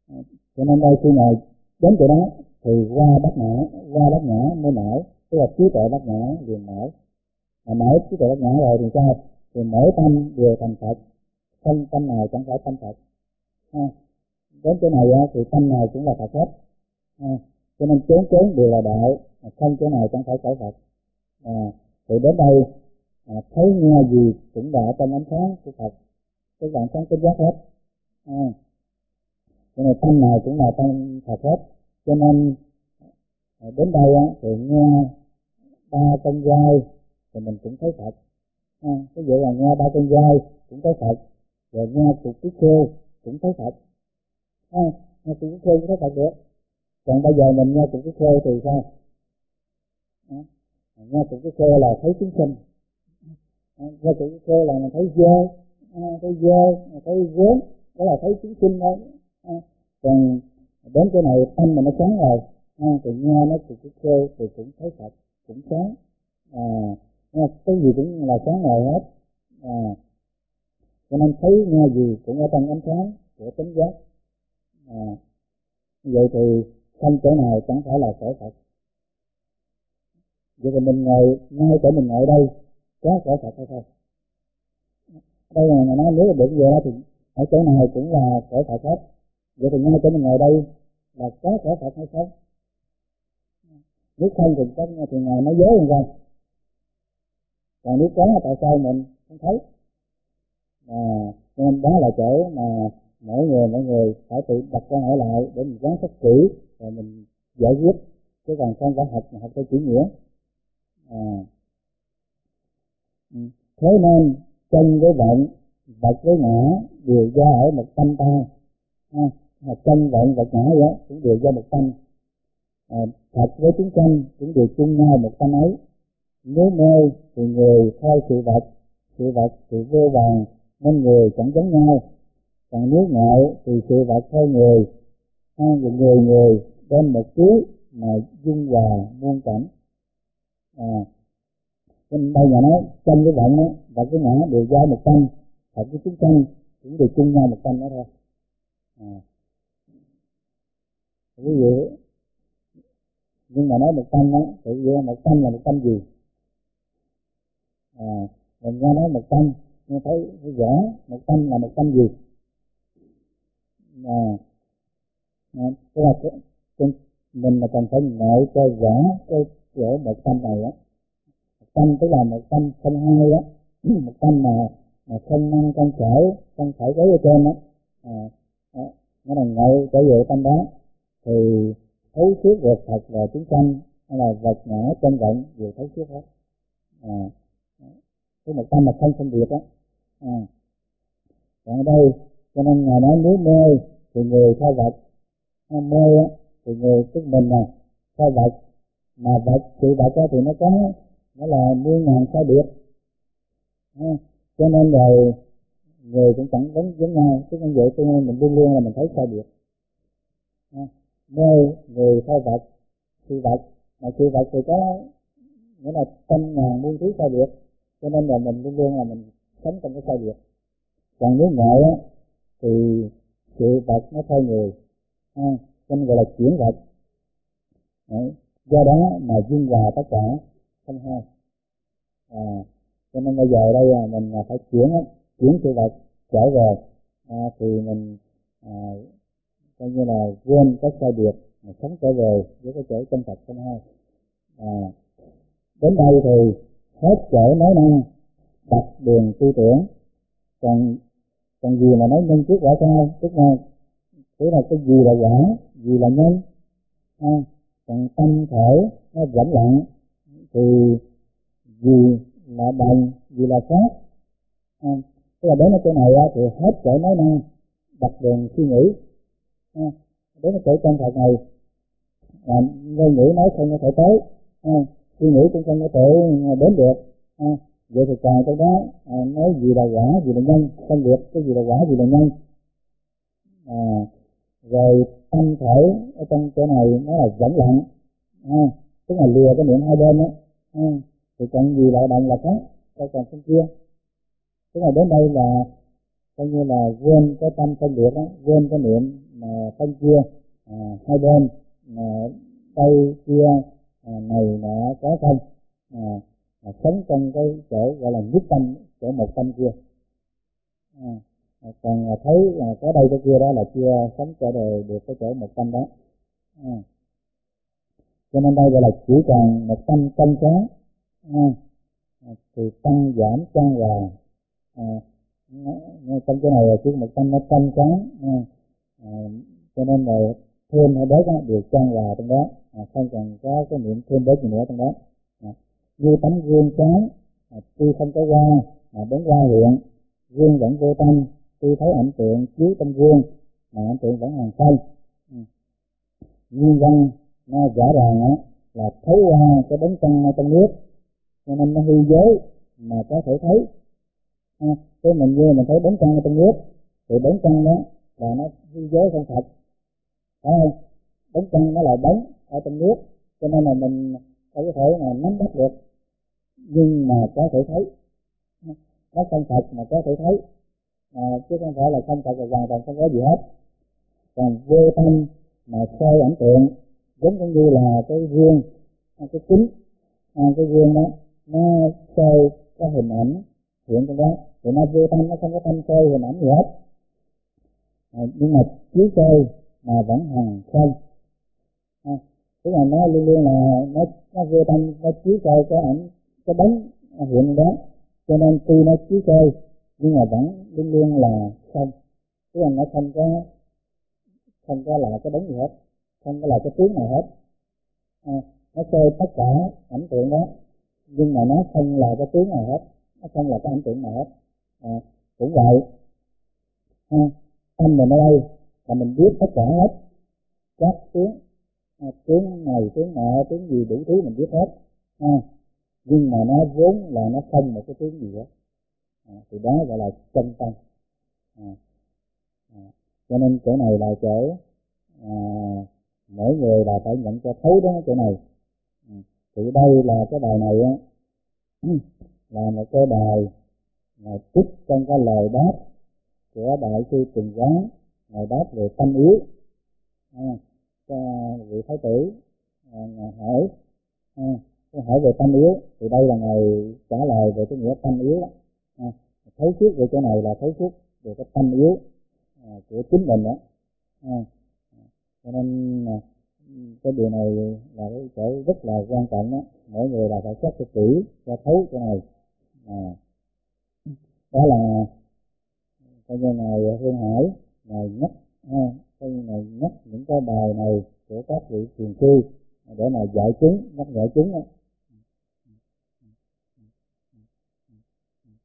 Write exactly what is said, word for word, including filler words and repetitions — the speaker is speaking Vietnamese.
Cho nên đây khi ngài đến chỗ đó thì qua bát nhã, qua bát nhã mới nở, tức là trí tuệ bát nhã liền nở. Mà mở trí tuệ bát nhã rồi thì sao? Thì mỗi tâm đều thành Phật, không tâm nào chẳng phải tâm Phật. À, đến chỗ này thì tâm nào cũng là Phật hết. À, cho nên chốn chốn đều là đạo, không chỗ nào chẳng phải cõi Phật. À, thì đến đây à, thấy nghe gì cũng đã trong ánh sáng của Phật, cái dạng sáng tinh giác hết. À, cho nên tâm nào cũng là tâm Phật hết. Cho nên à, đến đây á, thì nghe ba con dai thì mình cũng thấy Phật. À, ví dụ là nghe ba con dai cũng thấy Phật, rồi nghe cục cái khô cũng thấy Phật. À, nghe cục cái khô cũng thấy Phật được. Còn bây giờ mình nghe cục cái khô thì sao? À, nghe cục cái khô là thấy chúng sinh. À, nghe cục cái khô là mình thấy dơ, à, thấy dơ, thấy vốn, đó là thấy chúng sinh thôi. À, còn đến cái này tâm mình nó sáng rồi, à, thì nghe nó cục cái khô thì cũng thấy Phật, cũng sáng. À, cái gì cũng là sáng ngời hết. À, cho nên thấy nghe gì cũng ở trong ánh sáng của chánh giác. À, vậy thì không chỗ nào chẳng phải là cõi Phật. Vậy thì mình ngồi ngay chỗ mình ngồi đây có cõi Phật hay không? Đây là người nói nếu mà đụng về đó thì ở chỗ nào cũng là cõi Phật hết. Vậy thì ngay chỗ mình ngồi đây là có cõi Phật hay không? Nếu không thì có thì ngài nói dối làm sao? Còn nếu có tại sao mình không thấy? À, nên đó là chỗ mà mỗi người mỗi người phải tự đặt câu hỏi lại để mình giám sát kỹ rồi mình giải quyết, chứ còn không phải học học theo chủ nghĩa. À, thế nên chân với vận, vật với ngã đều do ở một tâm ta. À, chân vận vật ngã vậy cũng đều do một tâm. À, Phật với chúng sanh cũng đều chung nhau một tâm ấy. Nếu mê thì người theo sự vật, sự vật thì vô vàng nên người chẳng giống nhau. Còn nếu ngại thì sự vật theo người, à, người người đem một thứ mà dung hòa muôn cảnh. À, trên đây là nói chân với vận á, vật với ngã đều do một tâm, Phật với chúng sanh cũng đều chung nhau một tâm đó thôi. À, ví dụ nhưng mà nói một tâm á, thì một tâm là một tâm gì? À, mình nghe nói một tâm nhưng thấy thấy rõ một tâm là một tâm gì? À, à tức là cái, cái, mình là cần phải ngợi cho rõ cái chỗ một tâm này á. Một tâm tức là một tâm không hai á, một tâm mà mà không năng không khởi không khởi cái ở trên á. À, à, nó là ngợi trở về tâm đó thì thấy suốt về Phật và chúng sanh hay là vật ngã chân vận đều thấy suốt hết. À, cái một tâm mà không phân biệt á. À, còn ở đây cho nên ngài nói nếu mê thì người theo vật, mê á thì người tức mình nè theo vật, mà vật sự vật á thì nó có nó là muôn ngàn sai biệt. À, cho nên rồi người cũng chẳng giống giống nhau, chứ như vậy cho nên mình luôn luôn là mình thấy sai biệt. À, mê người theo vật, sự vật mà sự vật thì có nghĩa là trăm ngàn muôn thứ sai biệt, cho nên là mình luôn luôn là mình sống trong cái sai biệt. Còn nếu ngại á thì sự vật nó theo người, à, cho nên gọi là chuyển vật. Đấy. Do đó mà dung hòa tất cả không hai. À, cho nên bây giờ đây là mình phải chuyển á, chuyển sự vật trở về, à, thì mình à, coi như là quên các sai biệt, mà sống trở về với cái chỗ chân thật không hai. À, đến đây thì hết chỗ nói năng đặt đường tư tưởng, còn còn gì mà nói nhân trước quả sau, tức là tức là cái gì là quả, gì là nhân. À, còn tâm thể nó rỗng lặng thì gì là đồng, gì là khác. À, tức là đến ở chỗ này thì hết chỗ nói năng đặt đường suy nghĩ. À, đến ở chỗ chân thật này à, ngôn ngữ nói không có thể tới, à, suy nghĩ cũng không có thể đến được. À, vậy thì còn trong đó à, nói gì là quả, gì là nhân, phân biệt cái gì là quả, gì là nhân. À, rồi tâm thể ở trong chỗ này nó là rỗng lặng, à, tức là lìa cái niệm hai bên đó. À, thì còn gì là đồng là khác, cái còn phân chia. Tức là đến đây là coi như là quên cái tâm phân biệt đó, quên cái niệm mà phân chia à, hai bên à, đây kia à, này nọ có không à, à, sống trong cái chỗ gọi là nhất tâm, chỗ một tâm kia. À, à, còn à, thấy à, có đây cái kia đó là chưa sống cho đời được cái chỗ một tâm đó. À, cho nên đây gọi là chỉ còn một tâm trong sáng. À, à, thì tăng giảm cân hòa. À, trong cái này là chỉ một tâm nó trong sáng. À, à, cho nên là thêm hay bớt đó đều cân hòa trong đó, à, không cần có cái niệm thêm bớt gì nữa trong đó. À, như tấm gương sáng, à, tuy không có hoa mà bóng hoa hiện, gương vẫn vô tâm, tuy thấy ảnh tượng chiếu trong gương mà ảnh tượng vẫn hàng không. Ừ. Nguyên văn nó rõ ràng á là thấy qua cái bóng trăng ở trong nước, cho nên nó hư dối mà có thể thấy. À, cái mình như mình thấy bóng trăng ở trong nước thì bóng trăng đó là nó hư dối không thật, phải không? Bóng trăng nó là bóng ở trong nước, cho nên là mình không có thể mà nắm bắt được, nhưng mà có thể thấy. Nó không thật mà có thể thấy, à, chứ không phải là không thật là hoàn toàn không có gì hết. Còn vô tâm mà soi ảnh tượng, giống giống như là cái gương, cái kính, à, cái gương đó nó soi cái hình ảnh hiện trong đó, thì nó vô tâm, nó không có tâm soi hình ảnh gì hết. À, nhưng mà chiếu soi mà vẫn hằng không. À, tức là nó luôn luôn là nó nó vô tâm, nó chiếu soi cái ảnh, cái bóng hiện đó, cho nên tuy nó chiếu soi nhưng mà vẫn luôn luôn là không, tức là nó không có không có là cái bóng gì hết, không có là cái tướng nào hết. À, nó soi tất cả ảnh tượng đó nhưng mà nó không là cái tướng nào hết, nó không là cái ảnh tượng nào hết. À, cũng vậy. À, tâm mình ở đây là mình biết tất cả hết các tướng, à, tướng này tướng nọ tướng gì đủ thứ mình biết hết. À, nhưng mà nó vốn là nó không một cái tướng gì hết. À, thì đó gọi là chân tâm. À, à, cho nên chỗ này là chỗ à, mỗi người là phải nhận cho thấu đó chỗ này. À, thì đây là cái bài này á là một cái bài là trích trong cái lời đáp của đại sư Trừng Quán, lời đáp về tâm yếu. À, cho vị thái tử à, ngài hỏi, à, hỏi về tâm yếu, thì đây là ngài trả lời về cái nghĩa tâm yếu đó. À, thấy trước về chỗ này là thấy trước về cái tâm yếu à, của chính mình đó. À, cho nên à, cái điều này là cái chỗ rất là quan trọng đó, mỗi người là phải xét cho kỹ cho thấu cái này. À, đó là coi như ngài Hương Hải ngài nhắc, ha, coi như ngài nhắc những cái bài này của các vị thiền sư để mà dạy chúng, nhắc nhở chúng đó,